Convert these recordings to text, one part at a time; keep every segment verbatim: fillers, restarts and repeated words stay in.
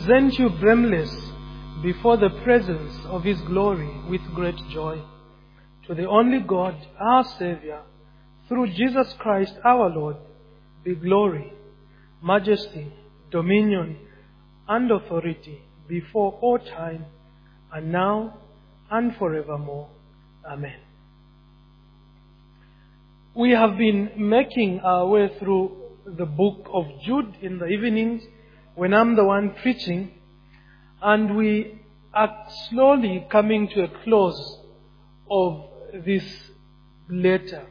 present you blameless before the presence of His glory with great joy. To the only God, our Savior, through Jesus Christ our Lord, be glory, majesty, dominion, and authority before all time, and now and forevermore. Amen. We have been making our way through the book of Jude in the evenings when I'm the one preaching, and we are slowly coming to a close of this letter.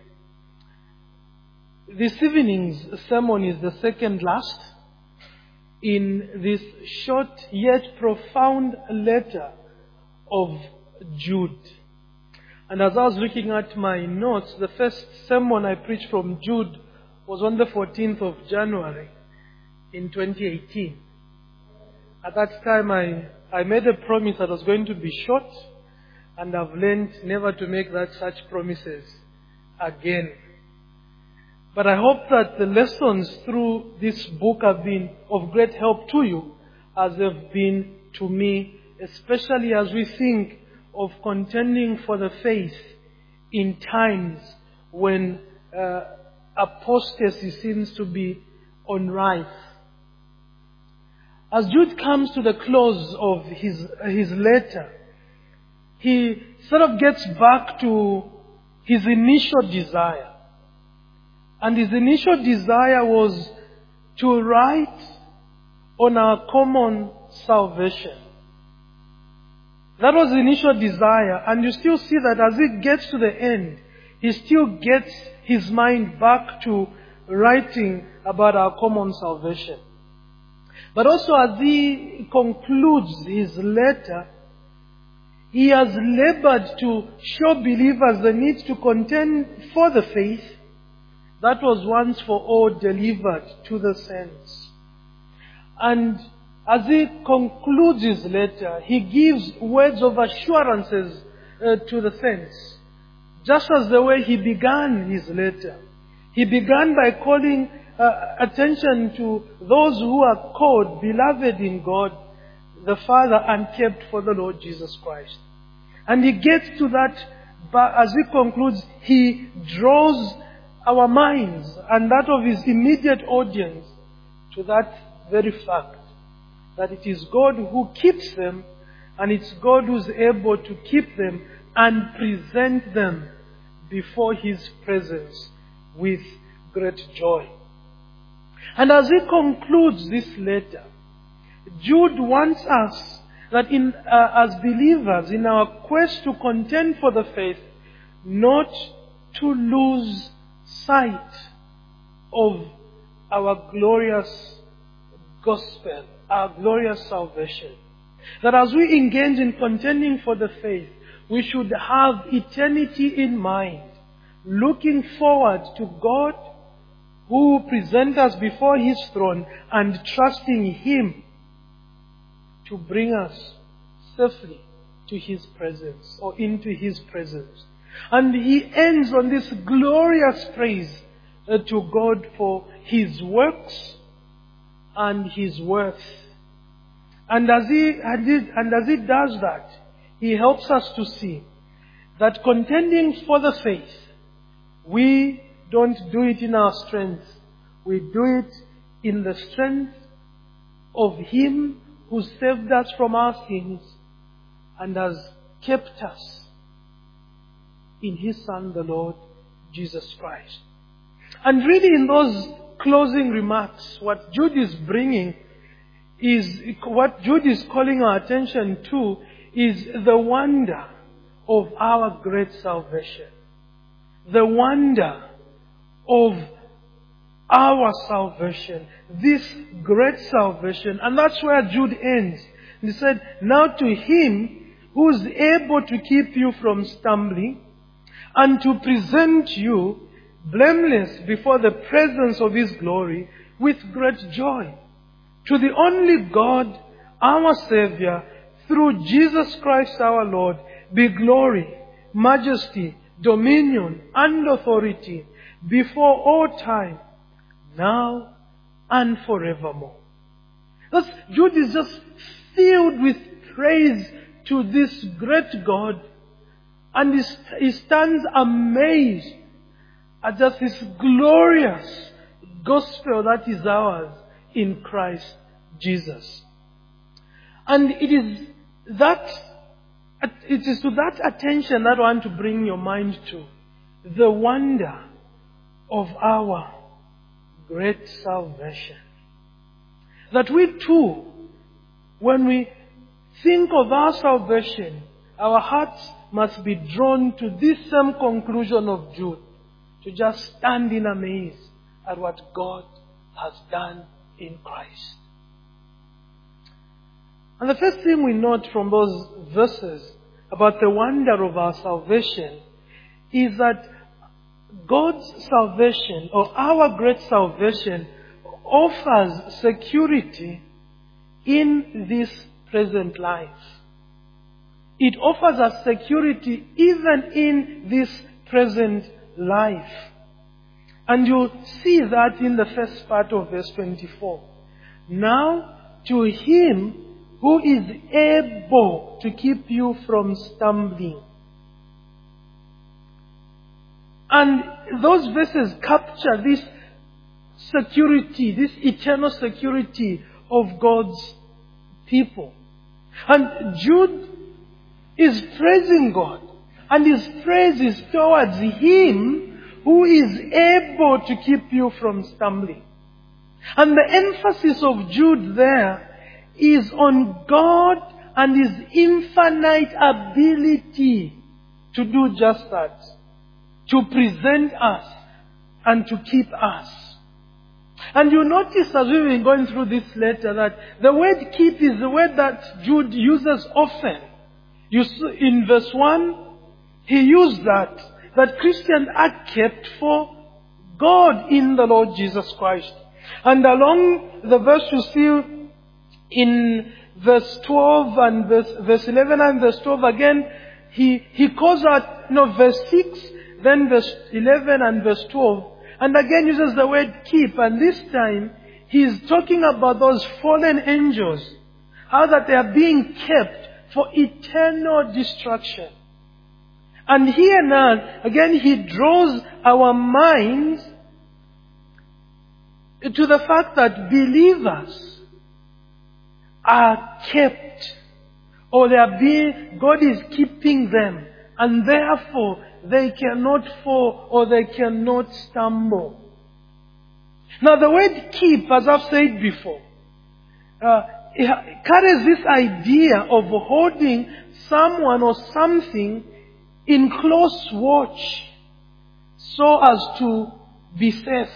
This evening's sermon is the second last in this short yet profound letter of Jude. And as I was looking at my notes, the first sermon I preached from Jude was on the fourteenth of January in twenty eighteen. At that time I, I made a promise that was going to be short, and I've learned never to make that such promises again. But I hope that the lessons through this book have been of great help to you, as they've been to me, especially as we think of contending for the faith in times when uh, apostasy seems to be on rise. As Jude comes to the close of his, his letter, he sort of gets back to his initial desire. And his initial desire was to write on our common salvation. That was the initial desire. And you still see that as it gets to the end, he still gets his mind back to writing about our common salvation. But also as he concludes his letter, he has labored to show believers the need to contend for the faith that was once for all delivered to the saints. And as he concludes his letter, he gives words of assurances uh, to the saints, just as the way he began his letter. He began by calling uh, attention to those who are called, beloved in God, the Father, and kept for the Lord Jesus Christ. And he gets to that, but as he concludes, he draws our minds and that of his immediate audience to that very fact that it is God who keeps them, and it's God who's able to keep them and present them before His presence with great joy. And as he concludes this letter, Jude wants us that in uh, as believers, in our quest to contend for the faith, not to lose sight of our glorious gospel, our glorious salvation. That as we engage in contending for the faith, we should have eternity in mind, looking forward to God who will present us before His throne and trusting Him to bring us safely to His presence or into His presence. And he ends on this glorious praise uh, to God for His works and His worth. And as he and, he and as he does that, he helps us to see that contending for the faith, we don't do it in our strength. We do it in the strength of Him who saved us from our sins and has kept us in His Son, the Lord Jesus Christ. And really in those closing remarks, what Jude is bringing is, what Jude is calling our attention to is the wonder of our great salvation. The wonder of our salvation. This great salvation. And that's where Jude ends. He said, now to Him who is able to keep you from stumbling and to present you blameless before the presence of His glory with great joy. To the only God, our Savior, through Jesus Christ our Lord, be glory, majesty, dominion, and authority before all time, now and forevermore. Thus, Jude is just filled with praise to this great God. And he, he stands amazed at just this glorious gospel that is ours in Christ Jesus. And it is that, it is to that attention that I want to bring your mind to. The wonder of our great salvation. That we too, when we think of our salvation, our hearts must be drawn to this same conclusion of Jude, to just stand in amaze at what God has done in Christ. And the first thing we note from those verses about the wonder of our salvation is that God's salvation, or our great salvation, offers security in this present life. It offers us security even in this present life. And you see that in the first part of verse twenty-four. Now, to Him who is able to keep you from stumbling. And those verses capture this security, this eternal security of God's people. And Jude is praising God. And his praise is towards Him who is able to keep you from stumbling. And the emphasis of Jude there is on God and His infinite ability to do just that. To present us and to keep us. And you notice as we've been going through this letter that the word keep is the word that Jude uses often. You see, in verse one, he used that, that Christians are kept for God in the Lord Jesus Christ. And along the verse you see in verse twelve and verse, verse eleven and verse twelve again, he, he calls out, you know, verse six, then verse eleven and verse twelve. And again uses the word keep. And this time, he's talking about those fallen angels. How that they are being kept for eternal destruction. And here now, again, he draws our minds to the fact that believers are kept. Or they are being, God is keeping them. And therefore, they cannot fall or they cannot stumble. Now the word keep, as I've said before, uh, it carries this idea of holding someone or something in close watch so as to be safe.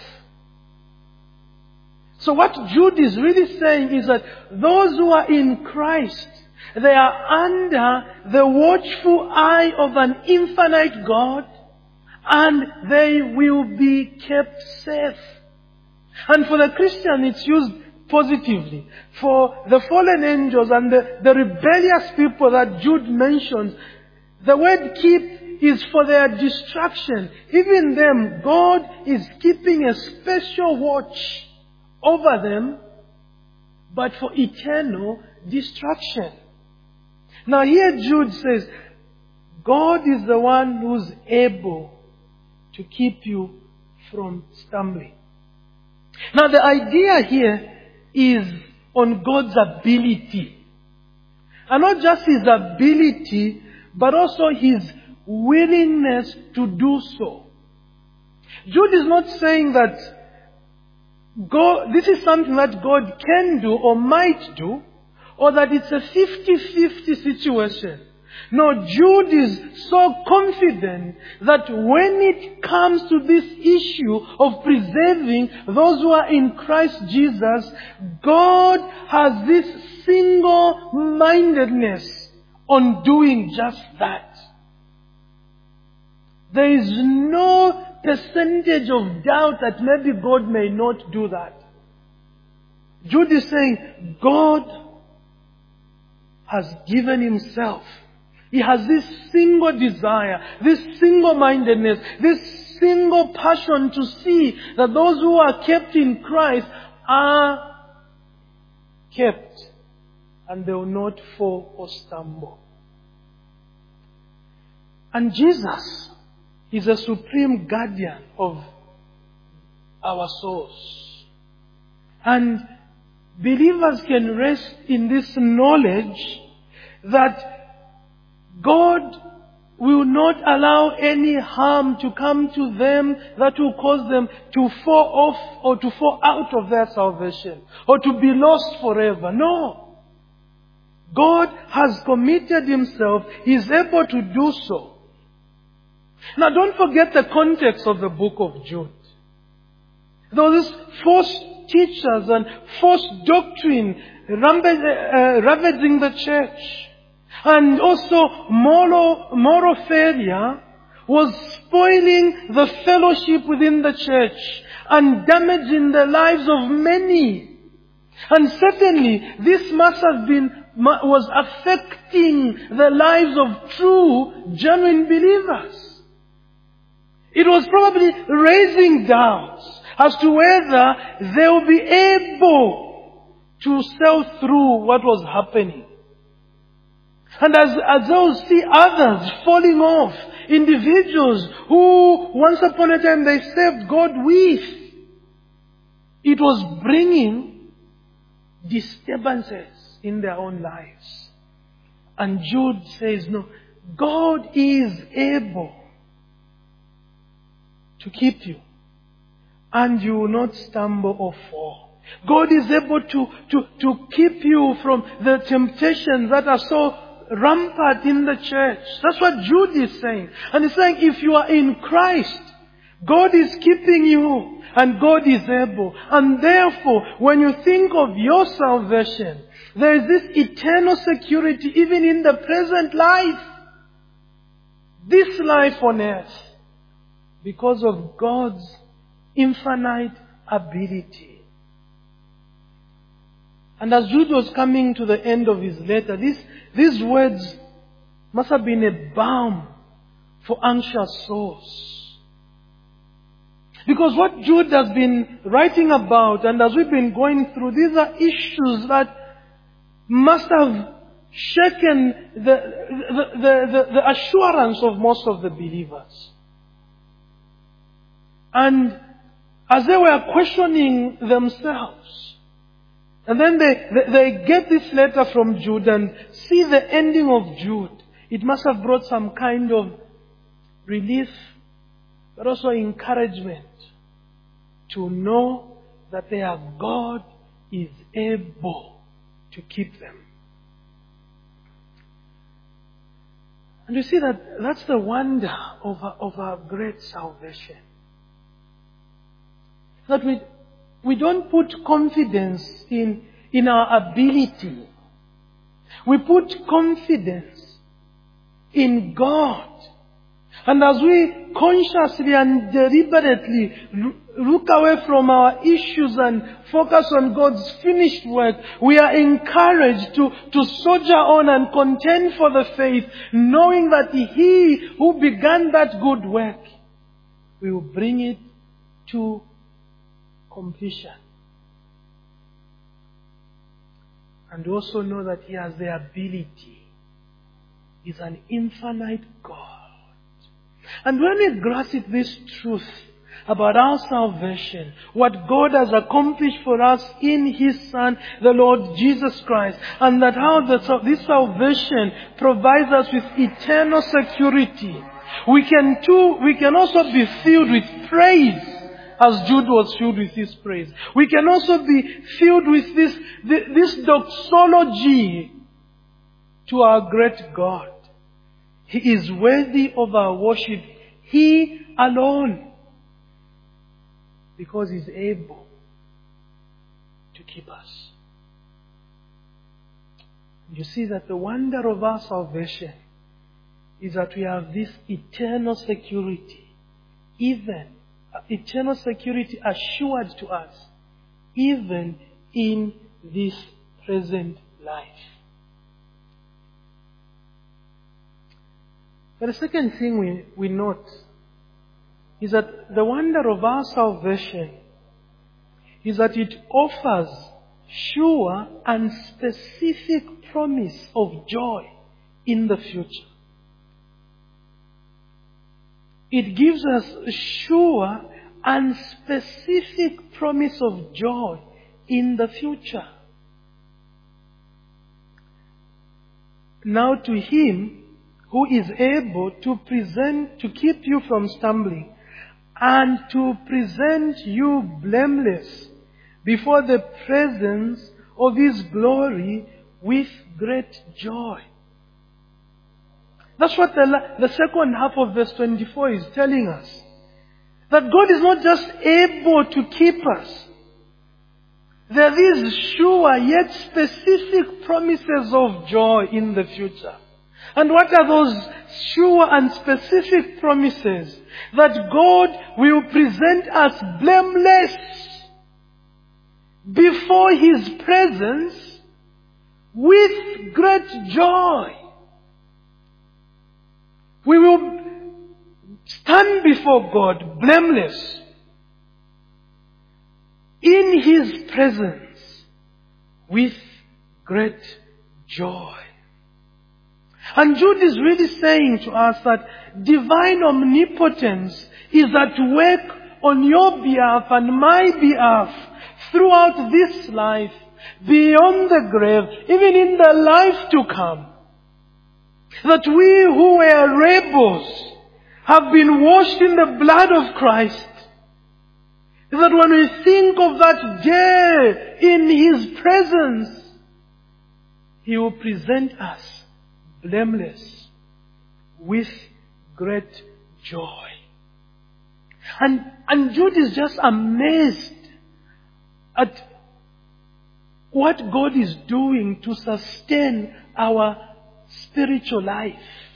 So what Jude is really saying is that those who are in Christ, they are under the watchful eye of an infinite God, and they will be kept safe. And for the Christian, it's used positively. For the fallen angels and the, the rebellious people that Jude mentions, the word keep is for their destruction. Even them, God is keeping a special watch over them, but for eternal destruction. Now here Jude says, God is the one who's able to keep you from stumbling. Now the idea here is on God's ability. And not just His ability, but also His willingness to do so. Jude is not saying that God, this is something that God can do or might do, or that it's a fifty-fifty situation. No, Jude is so confident that when it comes to this issue of preserving those who are in Christ Jesus, God has this single-mindedness on doing just that. There is no percentage of doubt that maybe God may not do that. Jude is saying, God has given Himself. He has this single desire, this single-mindedness, this single passion to see that those who are kept in Christ are kept, and they will not fall or stumble. And Jesus is a supreme guardian of our souls. And believers can rest in this knowledge that God will not allow any harm to come to them that will cause them to fall off or to fall out of their salvation or to be lost forever. No. God has committed Himself. He is able to do so. Now don't forget the context of the book of Jude. There were these false teachers and false doctrine ravaging the church. And also moral, moral failure was spoiling the fellowship within the church and damaging the lives of many. And certainly this must have been, was affecting the lives of true, genuine believers. It was probably raising doubts as to whether they will be able to sail through what was happening. And as, as they'll see others falling off, individuals who once upon a time they served God with, it was bringing disturbances in their own lives. And Jude says, no, God is able to keep you, and you will not stumble or fall. God is able to, to, to keep you from the temptations that are so rampant in the church. That's what Jude is saying. And he's saying if you are in Christ, God is keeping you and God is able. And therefore, when you think of your salvation, there is this eternal security even in the present life. This life on earth. Because of God's infinite ability. And as Jude was coming to the end of his letter, this, these words must have been a balm for anxious souls. Because what Jude has been writing about, and as we've been going through, these are issues that must have shaken the, the, the, the, the assurance of most of the believers. And as they were questioning themselves, and then they, they, they get this letter from Jude and see the ending of Jude, it must have brought some kind of relief, but also encouragement to know that their God is able to keep them. And you see that that's the wonder of our, of our great salvation. That we, we don't put confidence in, in our ability. We put confidence in God. And as we consciously and deliberately look away from our issues and focus on God's finished work, we are encouraged to, to soldier on and contend for the faith, knowing that He who began that good work will bring it to completion. And also know that He has the ability. He's an infinite God. And when we grasp this truth about our salvation, what God has accomplished for us in His Son, the Lord Jesus Christ, and that how the, this salvation provides us with eternal security, we can too, we can also be filled with praise, as Jude was filled with his praise. We can also be filled with this, this doxology to our great God. He is worthy of our worship. He alone. Because He's able to keep us. You see that the wonder of our salvation is that we have this eternal security. Even eternal security assured to us. Even in this present life. But the second thing we, we note is that the wonder of our salvation is that it offers sure and specific promise of joy in the future. It gives us a sure and specific promise of joy in the future. Now to Him who is able to present, to keep you from stumbling, and to present you blameless before the presence of His glory with great joy. That's what the, the second half of verse twenty-four is telling us. That God is not just able to keep us. There is sure yet specific promises of joy in the future. And what are those sure and specific promises? That God will present us blameless before His presence with great joy. We will stand before God blameless in His presence with great joy. And Jude is really saying to us that divine omnipotence is at work on your behalf and my behalf throughout this life, beyond the grave, even in the life to come. That we who were rebels have been washed in the blood of Christ. That when we think of that day in His presence, He will present us blameless with great joy. And, and Jude is just amazed at what God is doing to sustain our spiritual life.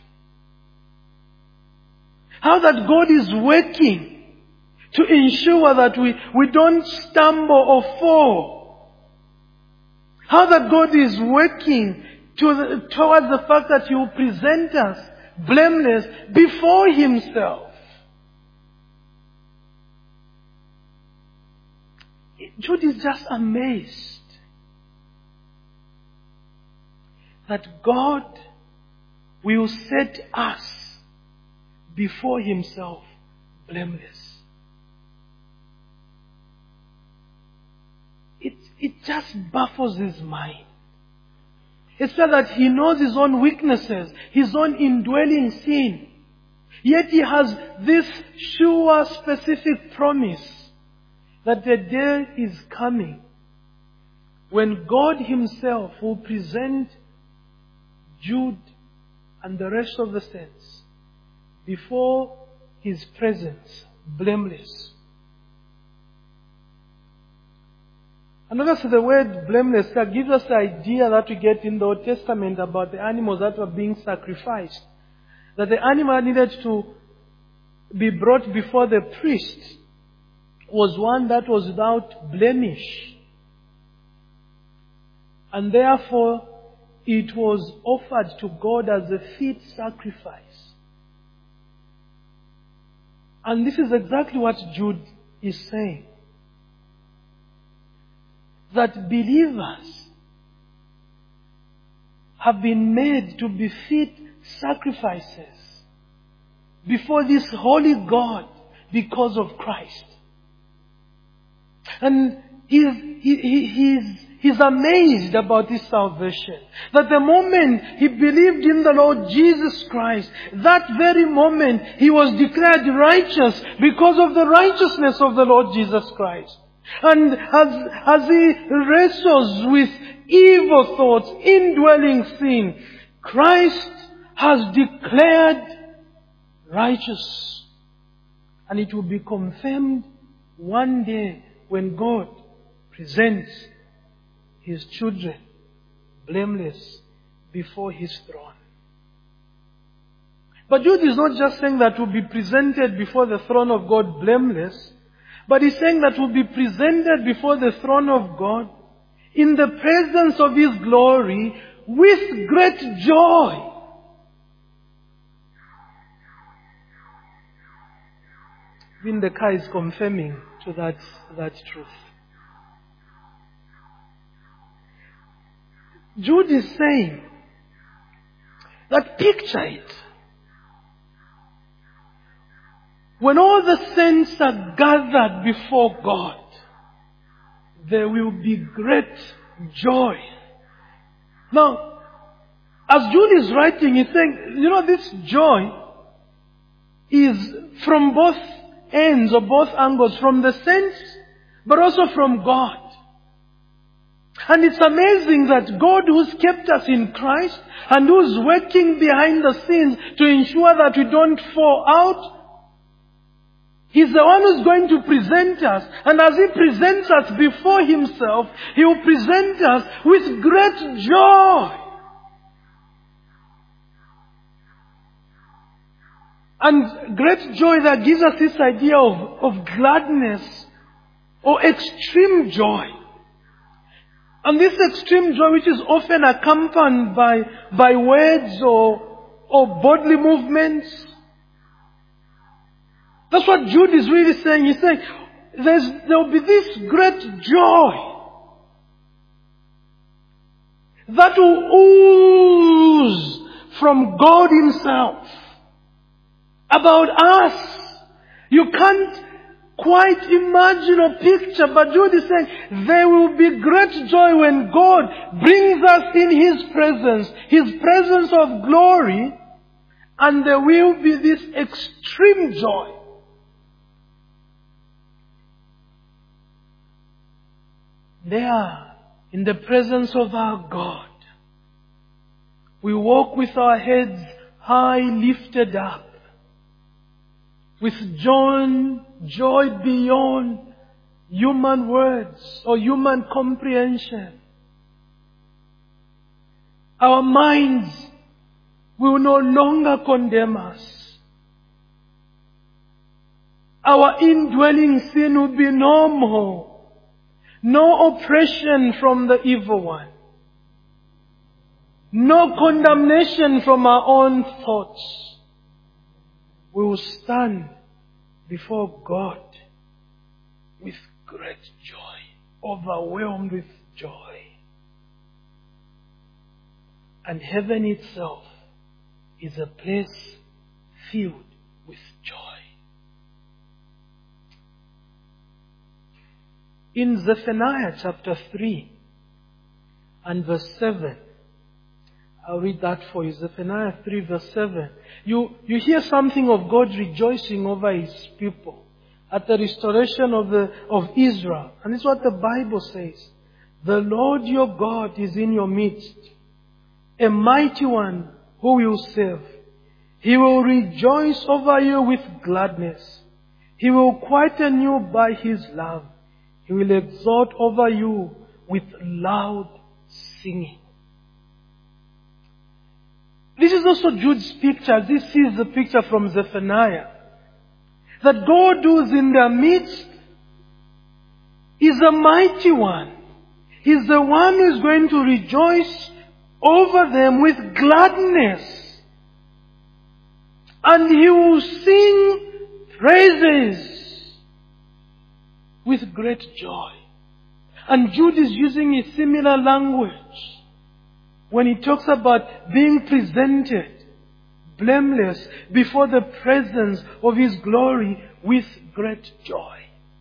How that God is working to ensure that we, we don't stumble or fall. How that God is working to the, towards the fact that He will present us blameless before Himself. Jude is just amazed that God will set us before Himself blameless. It, it just baffles his mind. It's not that He knows His own weaknesses, His own indwelling sin. Yet He has this sure, specific promise that the day is coming when God Himself will present Jude and the rest of the saints before His presence, blameless. And obviously the word blameless gives us the idea that we get in the Old Testament about the animals that were being sacrificed. That the animal needed to be brought before the priest was one that was without blemish. And therefore it was offered to God as a fit sacrifice. And this is exactly what Jude is saying. That believers have been made to be fit sacrifices before this holy God because of Christ. And he's, he, he, he's, he's amazed about this salvation. That the moment he believed in the Lord Jesus Christ, that very moment he was declared righteous because of the righteousness of the Lord Jesus Christ. And as, as he wrestles with evil thoughts, indwelling sin, Christ has declared righteous. And it will be confirmed one day when God presents His children blameless before His throne. But Jude is not just saying that we'll be presented before the throne of God blameless, but he's saying that we'll be presented before the throne of God in the presence of His glory with great joy. Even the car is confirming to that, that truth. Jude is saying that picture it. When all the saints are gathered before God, there will be great joy. Now, as Jude is writing, he's saying, you know, this joy is from both ends or both angles, from the saints, but also from God. And it's amazing that God, who's kept us in Christ and who's working behind the scenes to ensure that we don't fall out, He's the one who's going to present us. And as He presents us before Himself, He will present us with great joy. And great joy that gives us this idea of, of gladness or extreme joy. And this extreme joy, which is often accompanied by, by words or, or bodily movements. That's what Jude is really saying. He's saying there's, there will be this great joy that will ooze from God Himself about us. You can't quite imagine or picture, but Jude is saying there will be great joy when God brings us in His presence, His presence of glory, and there will be this extreme joy. There, in the presence of our God, we walk with our heads high lifted up, with joy, joy beyond human words or human comprehension. Our minds will no longer condemn us. Our indwelling sin will be no more. No oppression from the evil one. No condemnation from our own thoughts. We will stand before God with great joy, overwhelmed with joy. And heaven itself is a place filled with joy. In Zephaniah chapter three and verse seven, I'll read that for you. Zephaniah three verse seven. You, you hear something of God rejoicing over His people at the restoration of, the, of Israel. And it's what the Bible says. The Lord your God is in your midst, a mighty one who will save. He will rejoice over you with gladness. He will quieten you by His love. He will exult over you with loud singing. This is also Jude's picture. This is the picture from Zephaniah. That God who is in their midst is a mighty one. He's the one who is going to rejoice over them with gladness. And He will sing praises with great joy. And Jude is using a similar language when he talks about being presented blameless before the presence of His glory with great joy.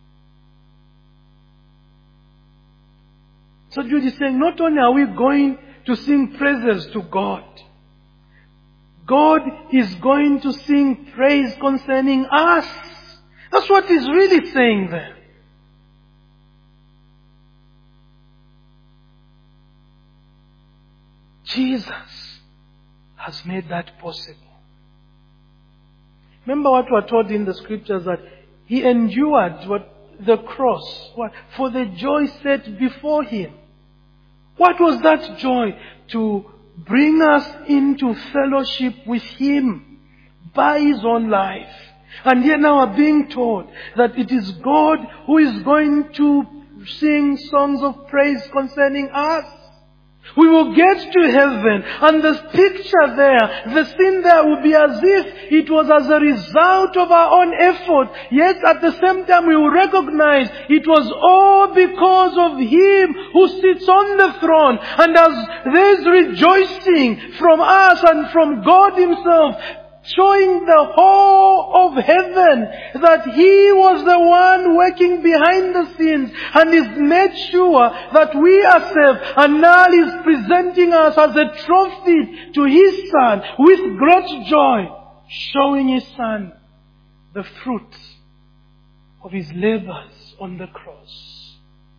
So Jude is saying, not only are we going to sing praises to God, God is going to sing praise concerning us. That's what He's really saying there. Jesus has made that possible. Remember what we are told in the scriptures, that He endured what the cross what, for the joy set before Him. What was that joy? To bring us into fellowship with Him by His own life. And here now we're being told that it is God who is going to sing songs of praise concerning us. We will get to heaven, and the picture there, the scene there will be as if it was as a result of our own effort. Yet at the same time we will recognize it was all because of Him who sits on the throne. And as there's rejoicing from us and from God Himself, showing the whole of heaven that He was the one working behind the scenes and is made sure that we are saved, and now is presenting us as a trophy to His Son with great joy, showing His Son the fruits of His labors on the cross.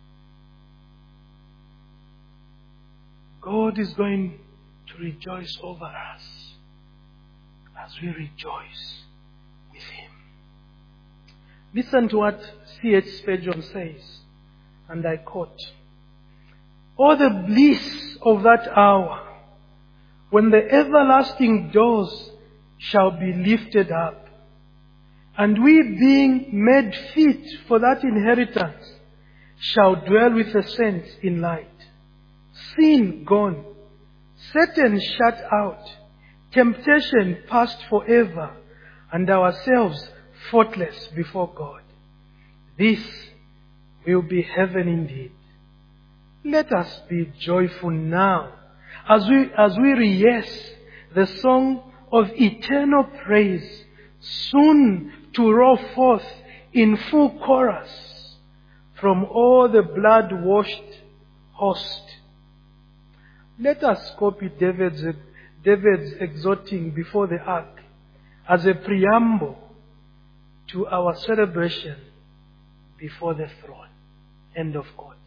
God is going to rejoice over us as we rejoice with Him. Listen to what C H Spurgeon says, and I quote, "Oh, the bliss of that hour, when the everlasting doors shall be lifted up, and we, being made fit for that inheritance, shall dwell with the saints in light. Sin gone, Satan shut out, temptation past forever, and ourselves faultless before God. This will be heaven indeed. Let us be joyful now as we, as we rehearse the song of eternal praise, soon to roll forth in full chorus from all the blood-washed host." Let us copy David's David's exhorting before the ark as a preamble to our celebration before the throne. End of quote.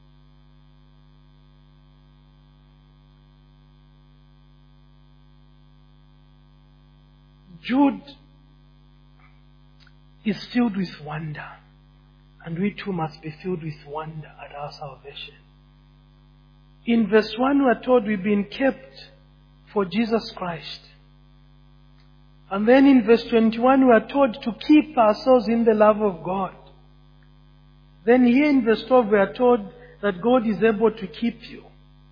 Jude is filled with wonder, and we too must be filled with wonder at our salvation. In verse one we are told we've been kept for Jesus Christ. And then in verse twenty-one we are told to keep ourselves in the love of God. Then here in verse twelve we are told that God is able to keep you.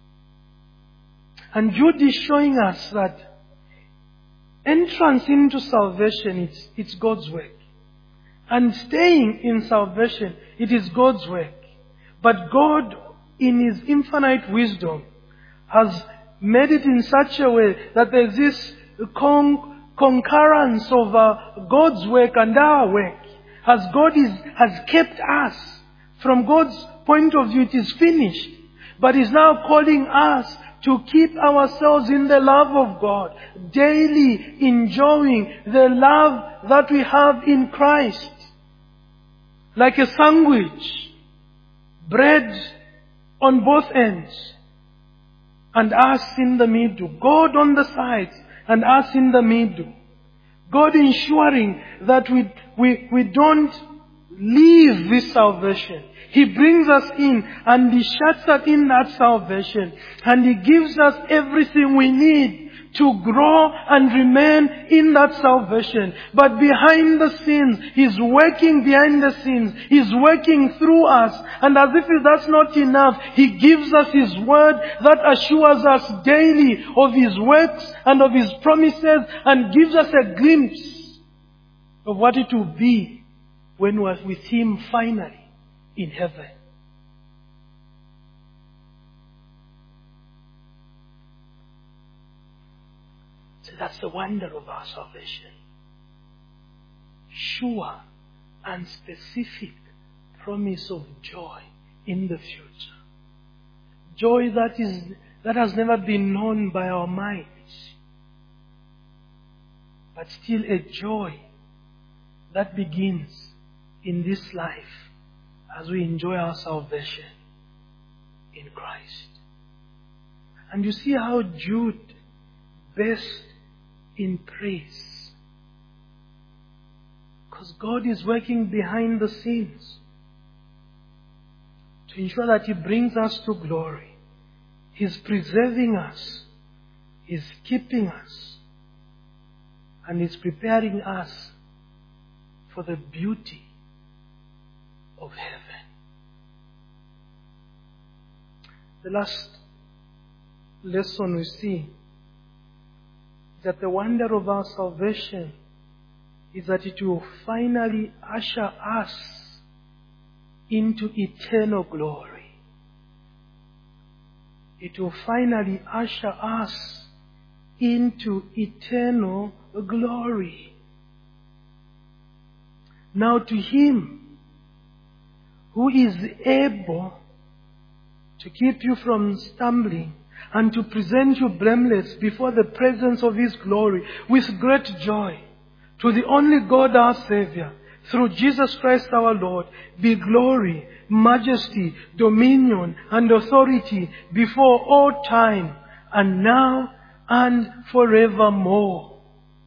And Jude is showing us that entrance into salvation, it's, it's God's work. And staying in salvation, it is God's work. But God, in His infinite wisdom, has made it in such a way that there is this con- concurrence of uh, God's work and our work. As God is, has kept us, from God's point of view, it is finished. But He's now calling us to keep ourselves in the love of God, daily enjoying the love that we have in Christ. Like a sandwich, bread on both ends, and us in the middle. God on the sides, and us in the middle. God ensuring that we, we, we don't leave this salvation. He brings us in, and He shuts us in that salvation. And He gives us everything we need to grow and remain in that salvation. But behind the scenes, He's working behind the scenes. He's working through us. And as if that's not enough, He gives us His word that assures us daily of His works and of His promises, and gives us a glimpse of what it will be when we're with Him finally in heaven. So that's the wonder of our salvation. Sure and specific promise of joy in the future. Joy that is that has never been known by our minds. But still a joy that begins in this life as we enjoy our salvation in Christ. And you see how Jude bests in praise. Because God is working behind the scenes to ensure that He brings us to glory. He's preserving us. He's keeping us. And He's preparing us for the beauty of heaven. The last lesson we see that the wonder of our salvation is that it will finally usher us into eternal glory. It will finally usher us into eternal glory. Now to Him who is able to keep you from stumbling and to present you blameless before the presence of His glory with great joy, to the only God our Savior, through Jesus Christ our Lord, be glory, majesty, dominion, and authority before all time, and now and forevermore.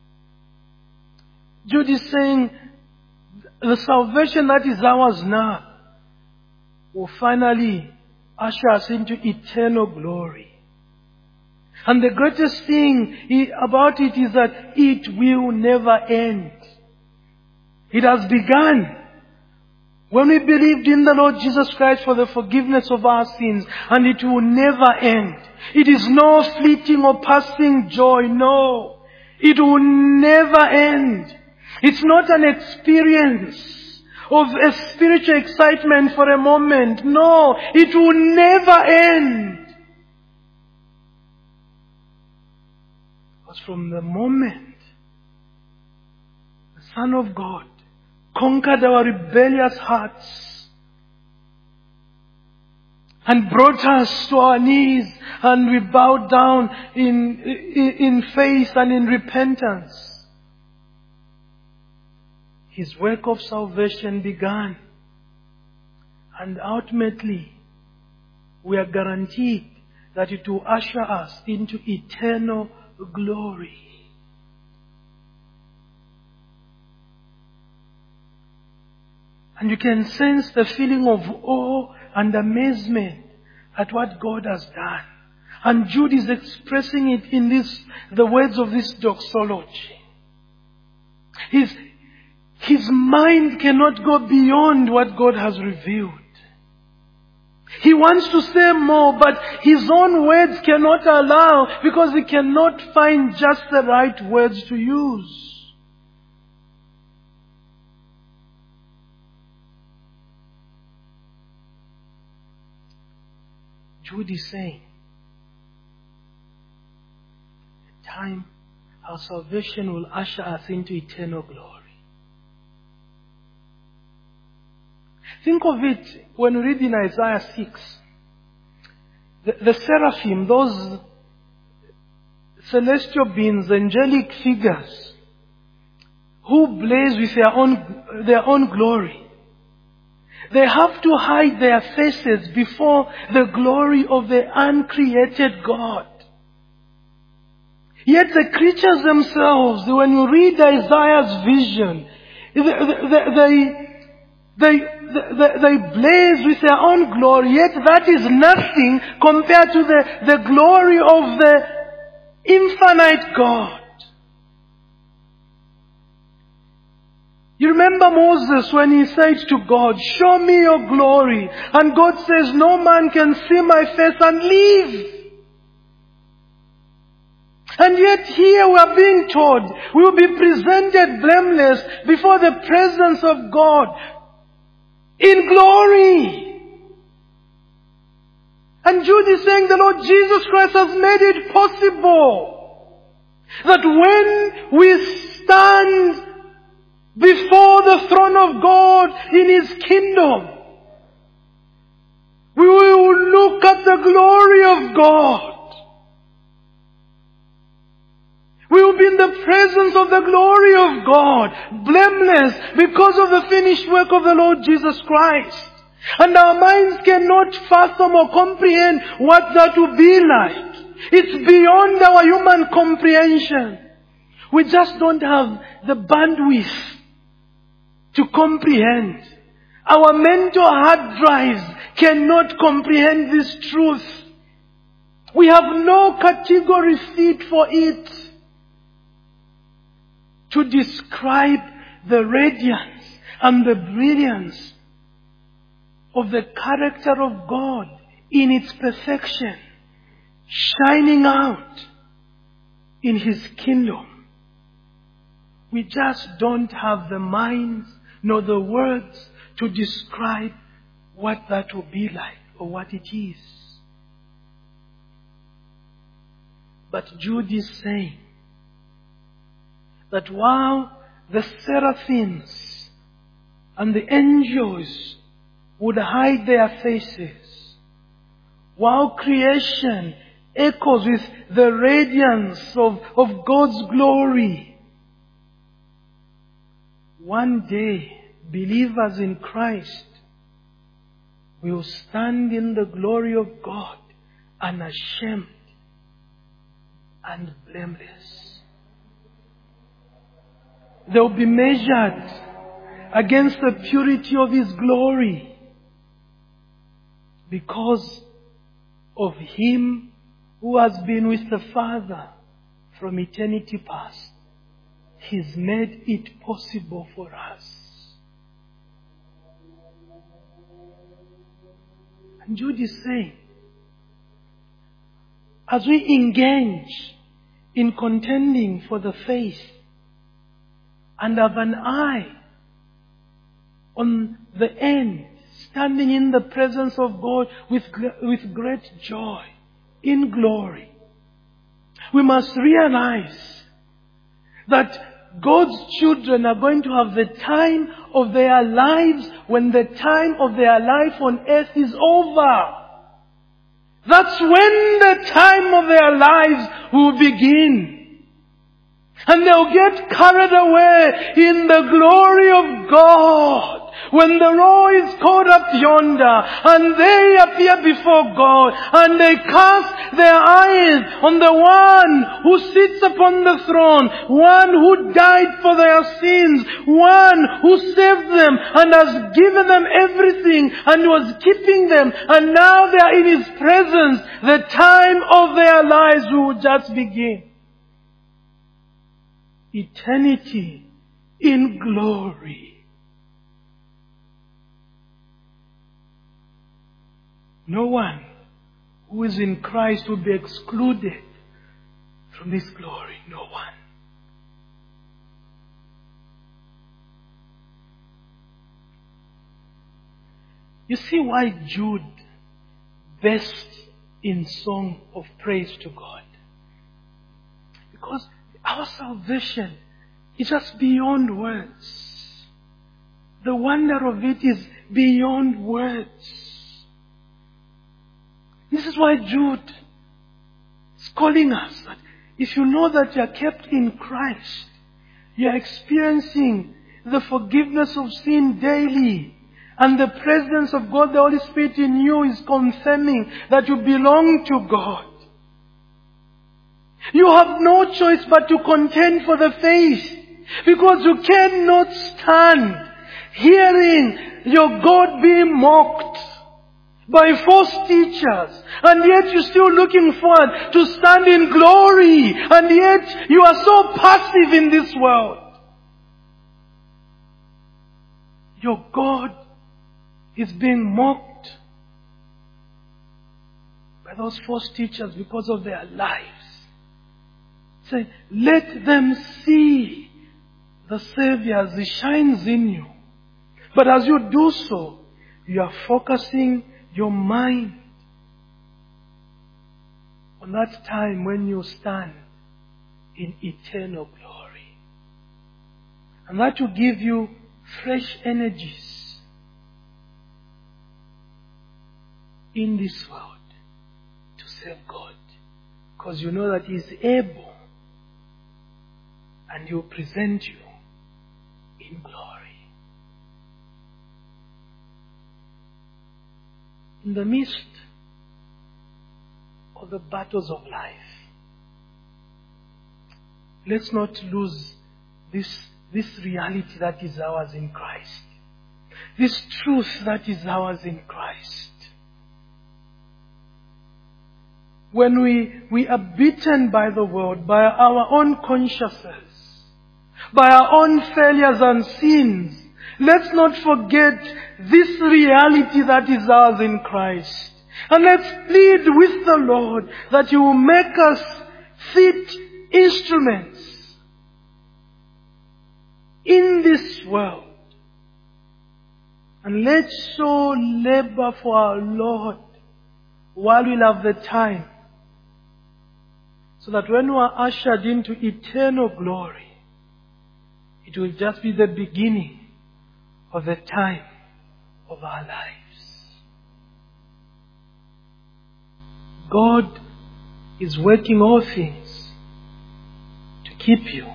Jude is saying, the salvation that is ours now will finally usher us into eternal glory. And the greatest thing about it is that it will never end. It has begun when we believed in the Lord Jesus Christ for the forgiveness of our sins, and it will never end. It is no fleeting or passing joy, no. It will never end. It's not an experience of a spiritual excitement for a moment. No, it will never end. Because from the moment the Son of God conquered our rebellious hearts and brought us to our knees, and we bowed down in, in, in faith and in repentance, His work of salvation began. And ultimately, we are guaranteed that it will usher us into eternal glory. And you can sense the feeling of awe and amazement at what God has done. And Jude is expressing it in this, the words of this doxology. His, his mind cannot go beyond what God has revealed. He wants to say more, but his own words cannot allow, because he cannot find just the right words to use. Jude is saying, the time our salvation will usher us into eternal glory. Think of it when we read in Isaiah six. The, the seraphim, those celestial beings, angelic figures, who blaze with their own, their own glory. They have to hide their faces before the glory of the uncreated God. Yet the creatures themselves, when you read Isaiah's vision, they, they, they, they, they blaze with their own glory, yet that is nothing compared to the, the glory of the infinite God. You remember Moses when he said to God, "Show me your glory." And God says, "No man can see my face and live." And yet here we are being told we will be presented blameless before the presence of God in glory. And Jude is saying the Lord Jesus Christ has made it possible that when we stand before the throne of God in His kingdom, we will look at the glory of God. We will be in the presence of the glory of God, blameless because of the finished work of the Lord Jesus Christ. And our minds cannot fathom or comprehend what that will be like. It's beyond our human comprehension. We just don't have the bandwidth to comprehend. Our mental hard drives cannot comprehend this truth. We have no category fit for it to describe the radiance and the brilliance of the character of God in its perfection. shining out in His kingdom. We just don't have the minds nor the words to describe what that will be like or what it is. But Jude is saying that while the seraphims and the angels would hide their faces, while creation echoes with the radiance of, of God's glory, one day believers in Christ will stand in the glory of God unashamed and blameless. They will be measured against the purity of His glory because of Him who has been with the Father from eternity past. He's made it possible for us. And Jude is saying, as we engage in contending for the faith and have an eye on the end, standing in the presence of God with, with great joy, in glory, we must realize that God's children are going to have the time of their lives when the time of their life on earth is over. That's when the time of their lives will begin. And they'll get carried away in the glory of God when the roll is caught up yonder and they appear before God and they cast their eyes on the one who sits upon the throne, one who died for their sins, one who saved them and has given them everything and was keeping them, and now they are in His presence. The time of their lives will just begin. Eternity in glory. No one who is in Christ will be excluded from this glory. No one. You see why Jude bests in song of praise to God? Because our salvation is just beyond words. The wonder of it is beyond words. This is why Jude is calling us that if you know that you are kept in Christ, you are experiencing the forgiveness of sin daily, and the presence of God, the Holy Spirit in you, is confirming that you belong to God. You have no choice but to contend for the faith, because you cannot stand hearing your God being mocked by false teachers, and yet you're still looking forward to stand in glory, and yet you are so passive in this world. Your God is being mocked by those false teachers because of their lives. Say, let them see the Savior as He shines in you. But as you do so, you are focusing your mind on that time when you stand in eternal glory. And that will give you fresh energies in this world to serve God. Because you know that He is able, and He will present you in glory. In the midst of the battles of life, let's not lose this, this reality that is ours in Christ. This truth that is ours in Christ. When we, we are beaten by the world, by our own consciences, by our own failures and sins, let's not forget this reality that is ours in Christ. And let's plead with the Lord that He will make us fit instruments in this world. And let's so labor for our Lord while we have the time, so that when we are ushered into eternal glory, it will just be the beginning of the time of our lives. God is working all things to keep you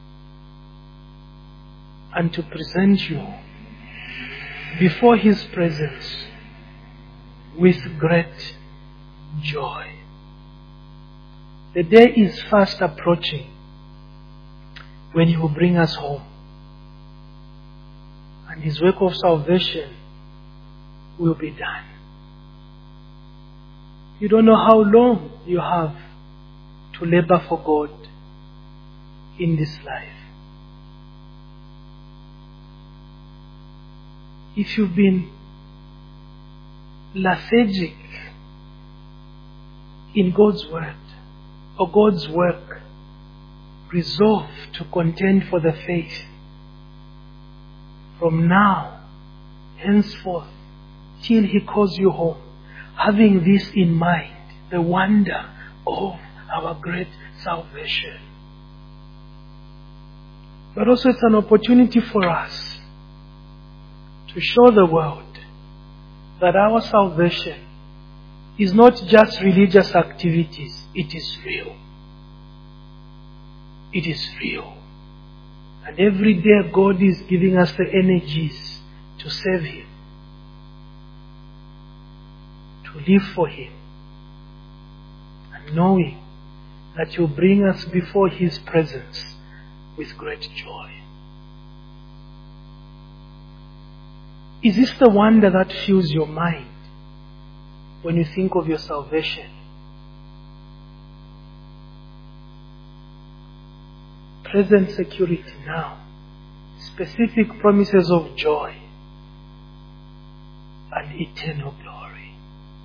and to present you before His presence with great joy. The day is fast approaching when He will bring us home, and His work of salvation will be done. You don't know how long you have to labor for God in this life. If you've been lethargic in God's word or God's work, resolve to contend for the faith. From now, henceforth, till He calls you home, having this in mind, the wonder of our great salvation. But also it's an opportunity for us to show the world that our salvation is not just religious activities, it is real. It is real. And every day God is giving us the energies to serve Him, to live for Him, and knowing that He will bring us before His presence with great joy. Is this the wonder that fills your mind when you think of your salvation? Present security now, specific promises of joy and eternal glory.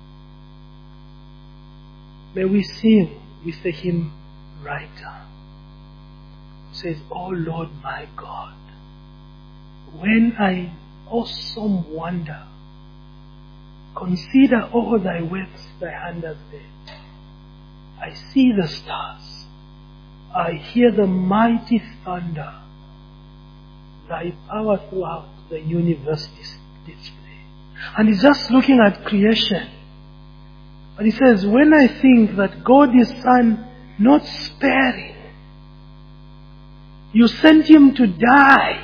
May we sing with the hymn writer who says, "O Lord my God, when I awesome wonder consider all Thy works Thy hand has made, I see the stars, I hear the mighty thunder, Thy power throughout the universe display." And he's just looking at creation. And he says, when I think that God is Son, not sparing, you sent Him to die.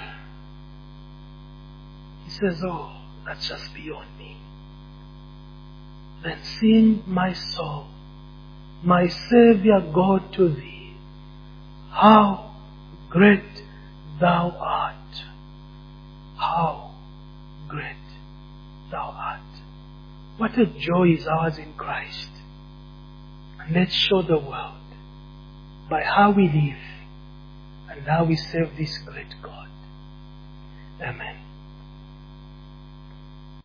He says, oh, that's just beyond me. Then sing my soul, my Savior God, to Thee. How great Thou art. How great Thou art. What a joy is ours in Christ. And let's show the world by how we live and how we serve this great God. Amen.